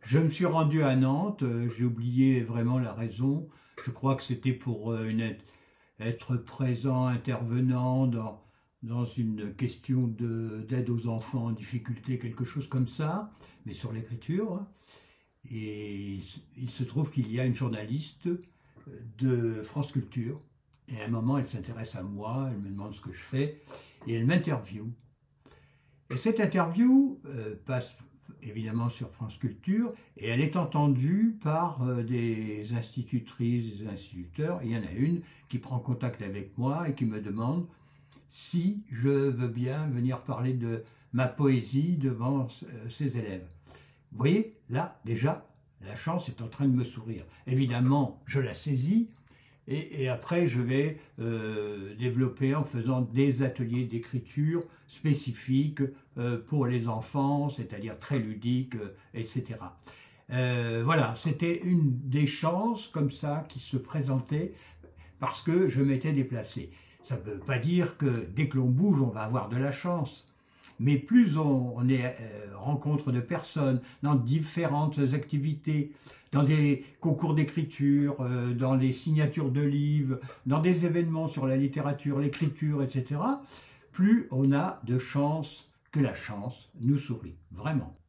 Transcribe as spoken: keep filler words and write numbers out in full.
Je me suis rendu à Nantes, euh, j'ai oublié vraiment la raison. Je crois que c'était pour euh, une être, être présent, intervenant dans, dans une question de- d'aide aux enfants en difficulté, quelque chose comme ça, mais sur l'écriture, hein. Et il se il se trouve qu'il y a une journaliste euh, de France Culture. Et à un moment, elle s'intéresse à moi, elle me demande ce que je fais, et elle m'interviewe. Et cette interview euh, passe évidemment sur France Culture et elle est entendue par euh, des institutrices, des instituteurs. Et il y en a une qui prend contact avec moi et qui me demande si je veux bien venir parler de ma poésie devant euh, ses élèves. Vous voyez, là, déjà, la chance est en train de me sourire. Évidemment, je la saisis et, et après, je vais euh, développer en faisant des ateliers d'écriture spécifiques euh, pour les enfants, c'est-à-dire très ludiques, euh, et cetera. Euh, voilà, c'était une des chances comme ça qui se présentait parce que je m'étais déplacé. Ça ne veut pas dire que dès que l'on bouge, on va avoir de la chance. Mais plus on, on est euh, rencontre de personnes dans différentes activités, dans des concours d'écriture, euh, dans les signatures de livres, dans des événements sur la littérature, l'écriture, et cetera, plus on a de chances que la chance nous sourit, vraiment.